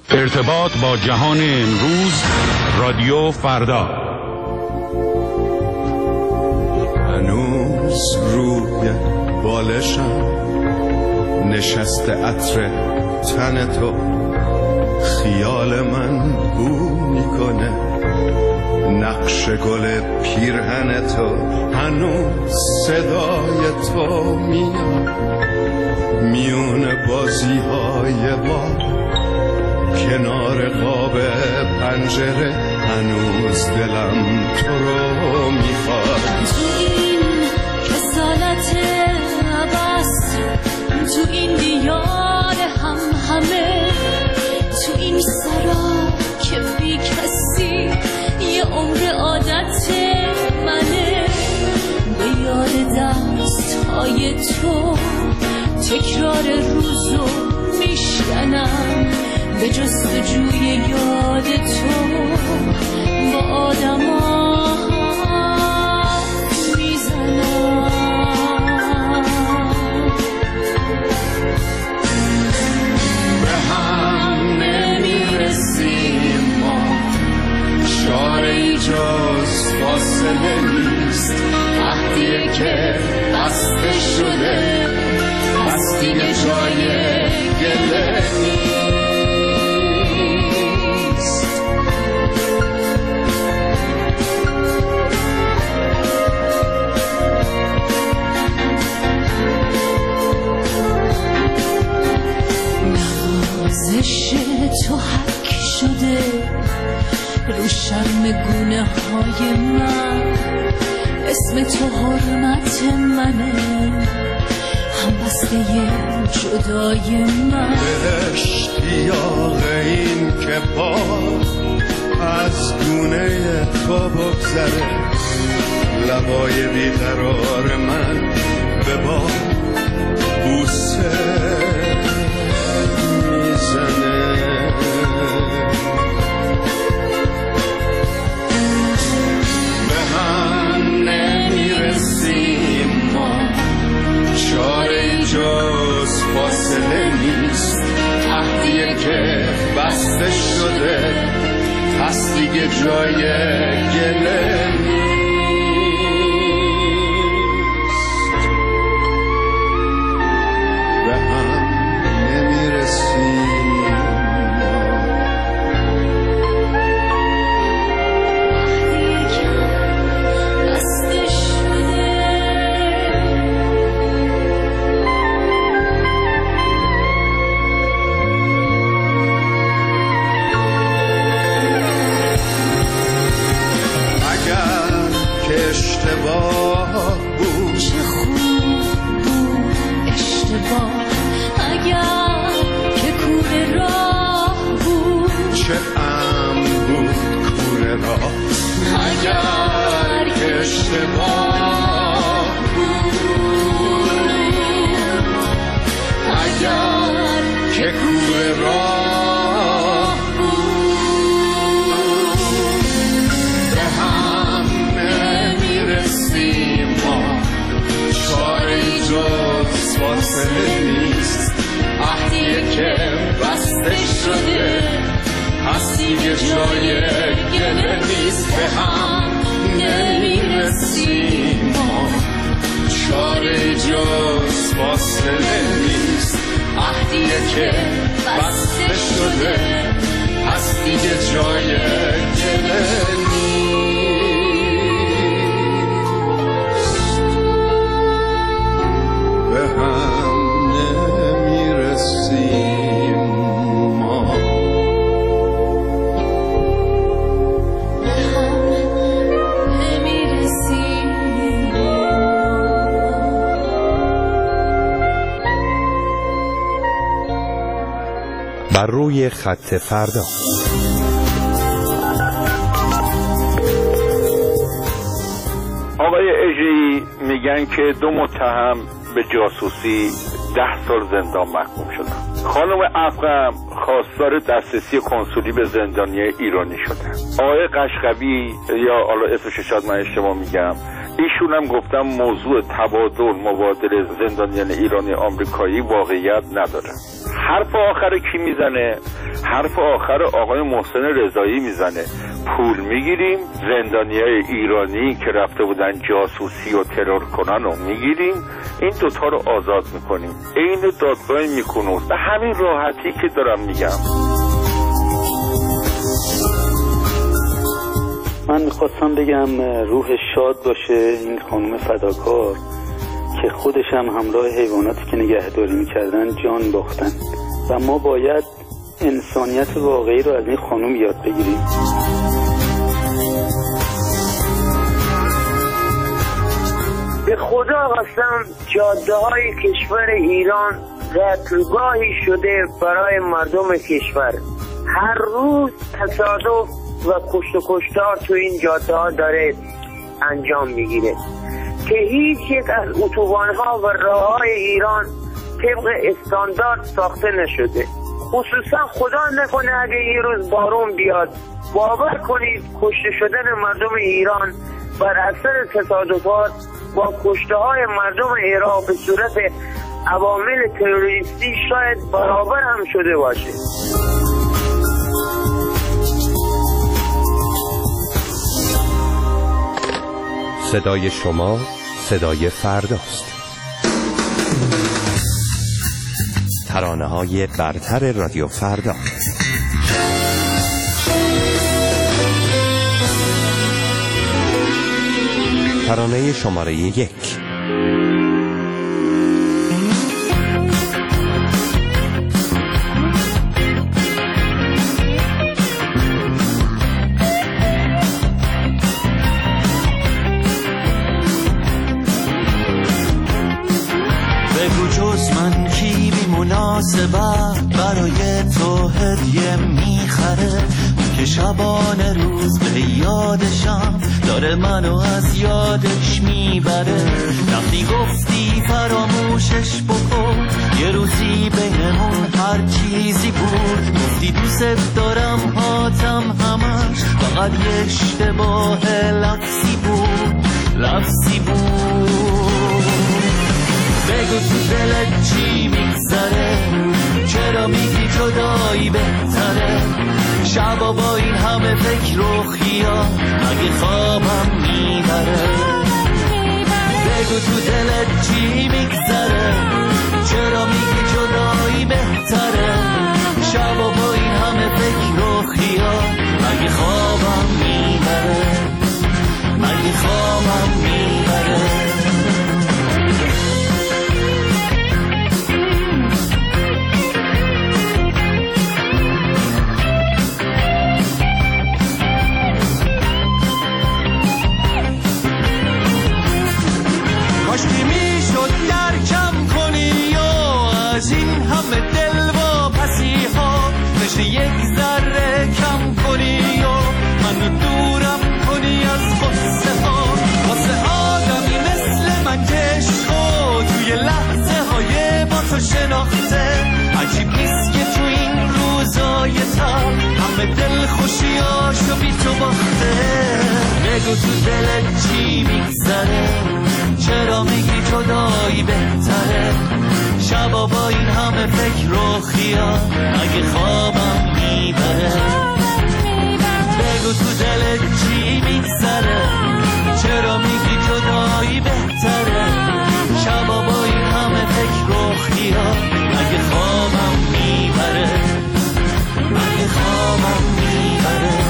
ارتباط با جهان امروز، رادیو فردا. هنوز روی بالشم نشسته عطر تن تو، خیال من بو میکنه نقش گل پیرهن تو. هنوز صدای تو میاد میون بازی های با کنار قاب پنجره. هنوز دلم تو رو میخواد. تو این کسالت عباس، تو این دیار همه، تو این سرا که بی کسی یه عمر عادت منه. به یاد دست های تو تکرار روزو میشکنم، به جستجوی یاد تو با آدما میزنم. به هم نمیرسیم ما، چاره‌ای جز فاصله نیست. عهدیه که بسته شده، پس دیگه جای گله نیست. نوازش تو حک شده رو شرم گونه های من، اسم تو حرمت منه، هم بسته جدای من. اشتیاق این که پا از گونه تو بگذره، لبای بیقرار من به با بوسه میزنه. به هم نمیرسیم ما، چاره جز فاصله نیست. عهدیه که بسته شده، پس دیگه جای گله نیست. به هم نمیرسیم. اشتباه بود، چه خوب بود اشتباه، اگر که کوره راه بود، چه امن بود کوره راه. اگر که اشتباه بود، اگر که کوره راه بود. به هم نمیرسیم ما، چاره‌ای جز فاصله نیست. عهدیه که بسته شده، پس دیگه جای گله نیست. به هم نمیرسیم ما، چاره‌ای جز فاصله نیست. عهدیه که بسته شده، پس دیگه جای گله نیست. به هم نمیرسیم ما. به هم نمیرسیم. بر روی خط فردا. آقای اژه‌ای میگن که 2 متهم به جاسوسی 10 سال زندان محکوم شدن. خانم افغم خواستار دسترسی کنسولی به زندانی ایرانی شدن. آقای قشقوی یا حالا اسمش شاید من اشتباه میگم، ایشون هم گفتم موضوع تبادل مبادله زندانیان ایرانی آمریکایی واقعیت نداره. حرف آخر کی میزنه؟ حرف آخر آقای محسن رضایی میزنه. پول میگیریم، زندانیای ایرانی که رفته بودن جاسوسی و ترور کنن رو میگیریم، این دوتا رو آزاد میکنیم. عین دادگاه میکنوس. به همین راحتی که دارم میگم. من میخواستم بگم روح شاد باشه این خانم فداکار که خودش هم همراه حیواناتی که نگهداری میکردن جان باختن و ما باید انسانیت واقعی رو از این خانم یاد بگیریم. به خدا قسم جاده های کشور ایران قتلگاهی شده برای مردم کشور. هر روز تصادف و کشت و کشتار تو این جاده ها داره انجام میگیره که هیچ یک از اتوبان ها و راه های ایران طبق استاندارد ساخته نشده. خصوصا خدا نکنه اگه یه روز بارون بیاد، باور کنید کشته شدن مردم ایران بر اثر تصادفات با کشته های مردم عراق به صورت عوامل تروریستی شاید برابر هم شده باشه. صدای شما صدای فرداست. ترانه‌های برتر رادیو فردا. ترانه شماره 1. بگو جز من کی بی مناسبت برای تو هدیه میخره که شبانه روز به یادشم داره منو از یادش میبره. وقتی گفتی فراموشش بکن یه روزی بینمون هر چیزی بود، گفتی دوست دارم هاتم همش فقط یه اشتباه لفظی بود. بگو تو دلت چی میگذره، چرا میگی جدایی بهتره، شبا با این همه فکر و خیال مگه خوابم میبره. بگو تو دلت چی میگذره، چرا میگی جدایی بهتره، شبا با این همه فکر و خیال مگه خوابم میبره، مگه خوابم میبره. از این همه دل و پسی ها بشه یک ذره کم کنی و منو دورم کنی از قصه ها. واسه آدمی مثل من که عشقو توی لحظه های با تو شناخته، عجیب نیست که تو این روزای تر همه دل خوشیاشو بی تو باخته. بگو تو دلت چی میگذره، چرا میگی جدایی بهتره، شبا با این همه فکر و خیال اگه خوابم میبره. بگو تو دلت چی میگذره، چرا میگی جدایی بهتره، شبا با این همه فکر و خیال اگه خوابم میبره، اگه خوابم میبره.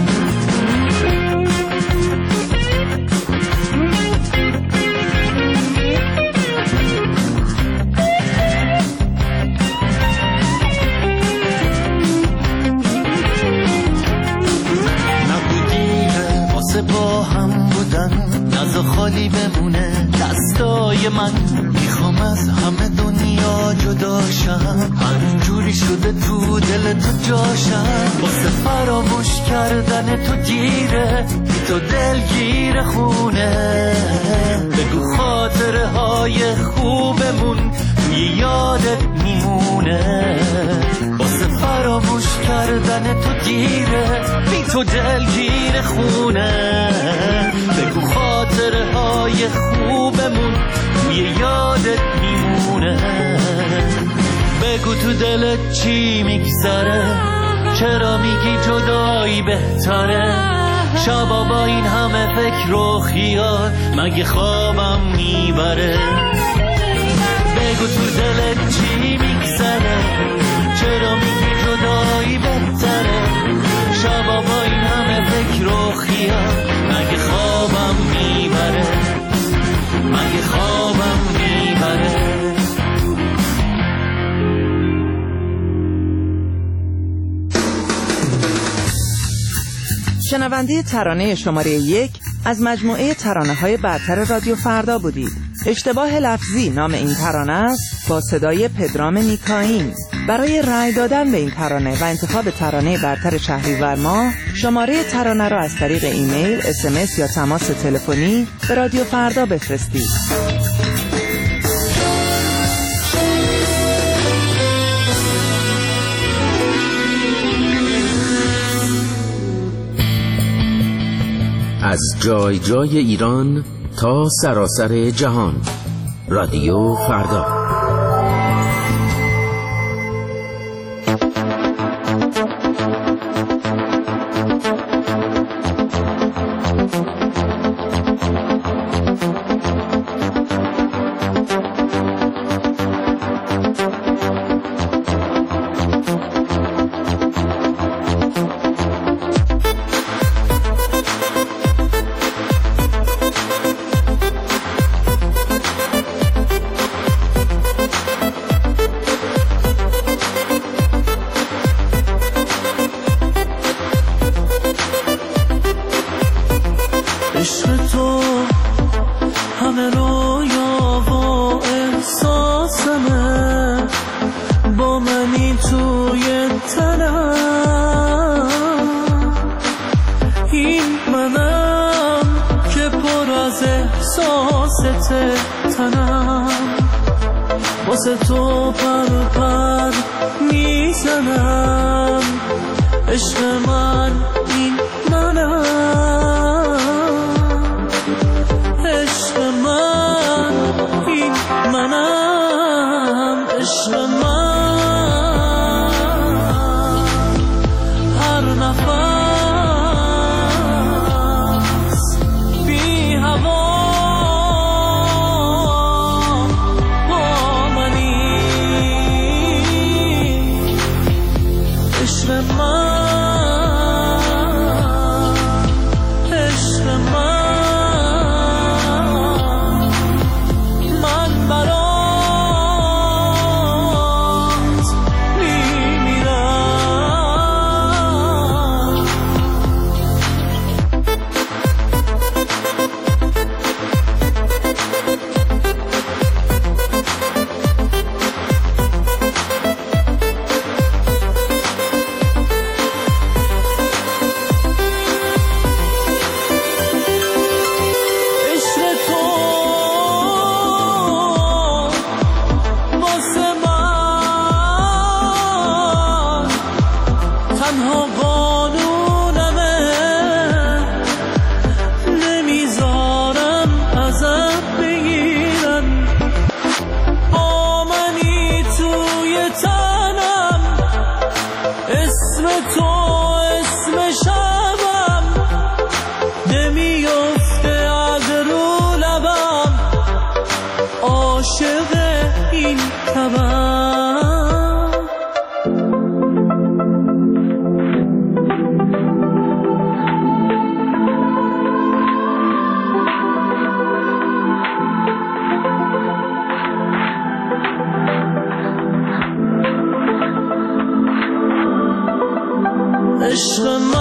با هم بودن نزا خالی بمونه دستای من، میخوام از همه دنیا جداشم، همینجوری شده تو دل تو جاشم. واسه فراموش کردن تو گیره بی تو دل گیره خونه. بگو خاطره های خوبمون توی بوی یادت میمونه، واسه فراموش کردن تو دیره، بی تو دلگیر خونه. بگو خاطره های خوبمون بوی یادت میمونه. بگو تو دلت چی میگذره، چرا میگی جدایی بهتره. شبا با این همه فکر و خیال مگه خوابم میبره. بگو تو دلت چی میگذره، چرا میگی جدایی بهتره. شبا با این همه فکر و خیال مگه خوابم میبره، مگه خوابم میبره. شنونده ترانه شماره 1 از مجموعه ترانه‌های برتر رادیو فردا بودید. اشتباه لفظی نام این ترانه است با صدای پدرام نیکاین. برای رأی دادن به این ترانه و انتخاب ترانه برتر شهریور ماه شماره ترانه را از طریق ایمیل، SMS یا تماس تلفنی به رادیو فردا بفرستید. از جای جای ایران تا سراسر جهان، رادیو فردا. عشق